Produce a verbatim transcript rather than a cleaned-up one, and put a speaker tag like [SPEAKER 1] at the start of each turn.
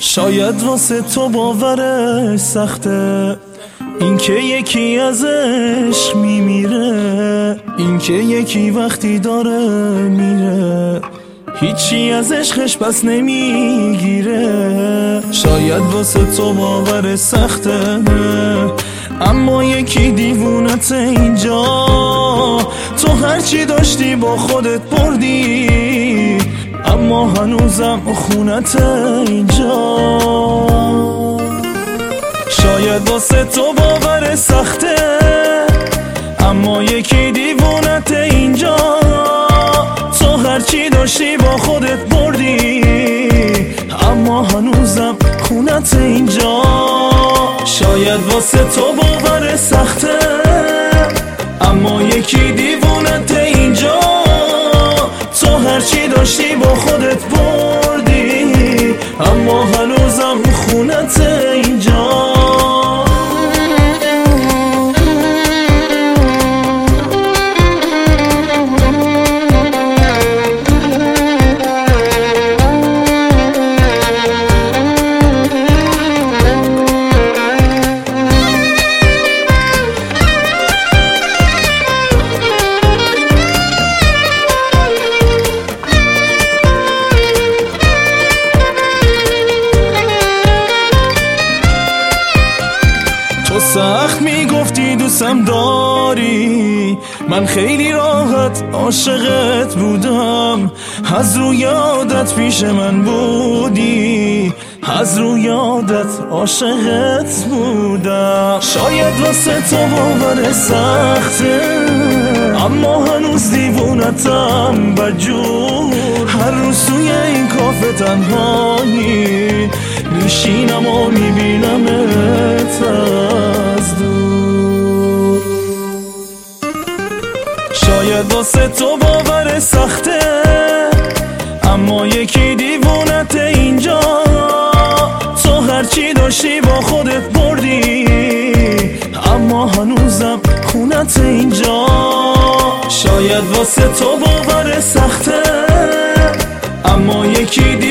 [SPEAKER 1] شاید واسه تو باورش سخته این که یکی از عشق میمیره، این که یکی وقتی داره میره هیچی از عشقش پس نمیگیره. شاید واسه تو باورش سخته اما یکی دیوونت اینجا، تو هرچی داشتی با خودت بردی اما هنوزم خونت اینجا. شاید واسه تو باور سخته اما یکی دیوونت اینجا، تو هرچی داشتی با خودت بردی اما هنوزم خونت اینجا. شاید واسه تو باور سخته اما یکی دیوونت اینجا، تو هرچی داشتی با خودت بردی اما هنوزم خونت اینجا. سخت میگفتی دوستم داری، من خیلی راحت عاشقت بودم، از روی عادت پیش من بودی، از روی عادت عاشقت بودم. شاید واسه تو باور سخته اما هنوز دیوونتم بجور، هر روز توی این کافه تنهایی میشینم و میبینمت از دور. شاید واسه تو باور سخته اما یکی دیوونت اینجا، تو هرچی داشتی با خودت بردی اما هنوزم خونت اینجا. شاید واسه تو باور سخته اما یکی